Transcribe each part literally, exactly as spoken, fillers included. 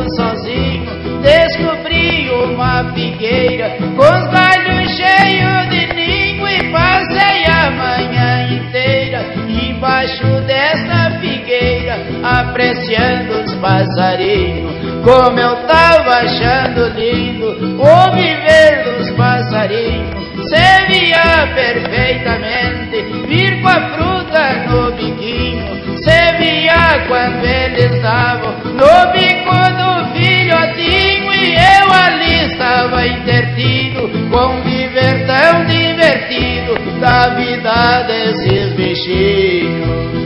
sozinho, descobri uma figueira com os galhos cheios de ninho e passei a manhã inteira embaixo desta figueira, apreciando os passarinhos. Como eu tava achando lindo o viver dos passarinhos, se via perfeitamente vir com a fruta no biquinho, se via quando eles davam no bico do filhotinho, e eu ali estava intertido com viver tão divertido da vida desses bichinhos.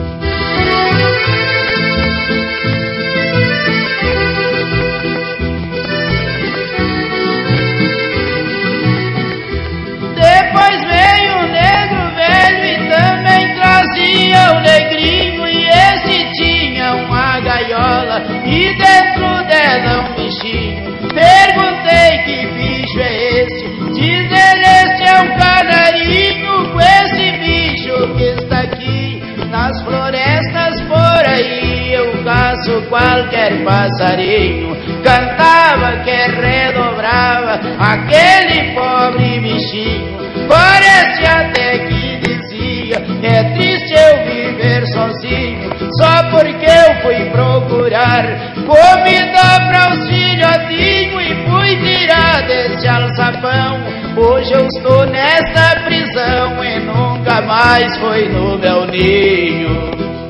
Depois veio o negro velho e também trazia o negrinho, e esse tinha uma gaiola e dentro dela um bichinho. Perguntei que bicho é esse, diz ele, esse é um canarinho, com esse bicho que está aqui nas florestas por aí eu caço qualquer passarinho. Cantava que redobrava aquele pobre bichinho, parece até que dizia: é triste eu viver sozinho, só porque eu fui procurar comida para os filhotinhos e fui tirar desse alçapão. Hoje eu estou nessa prisão e nunca mais foi no meu ninho.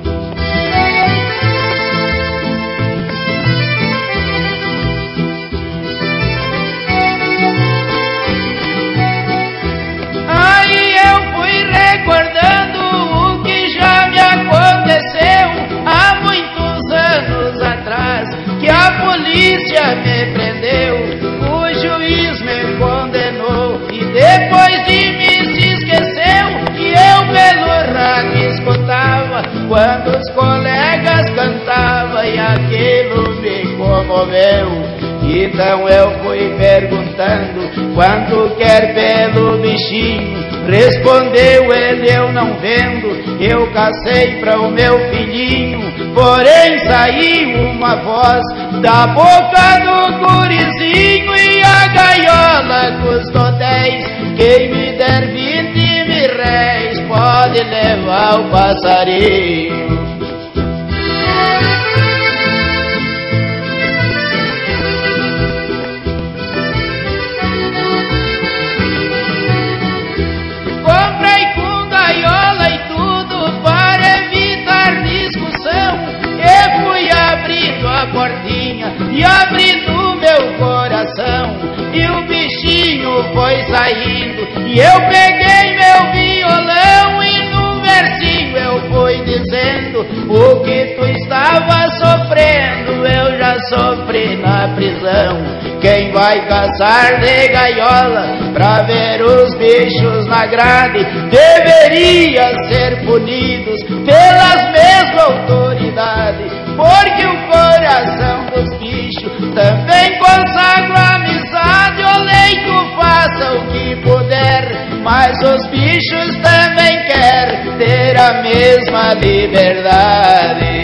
Recordando o que já me aconteceu há muitos anos atrás, que a polícia me prendeu, o juiz me condenou e depois de mim se esqueceu. E eu pelo rádio escutava quando os colegas cantavam e aquilo me comoveu. Então eu fui perguntando quanto quer pelo bichinho. Respondeu ele: eu não vendo, eu cacei para o meu filhinho. Porém saiu uma voz da boca do gurizinho, e a gaiola custou dez. Quem me der vinte mil réis pode levar o passarinho. Portinha e abrindo meu coração, e o bichinho foi saindo, e eu peguei meu violão e num versinho eu fui dizendo: o que tu estava sofrendo eu já sofri na prisão. Quem vai caçar de gaiola pra ver os bichos na grade deveria ser punidos pelas mesmas autoridades, porque o coração dos bichos também consagra a amizade. O leito faça o que puder, mas os bichos também querem ter a mesma liberdade.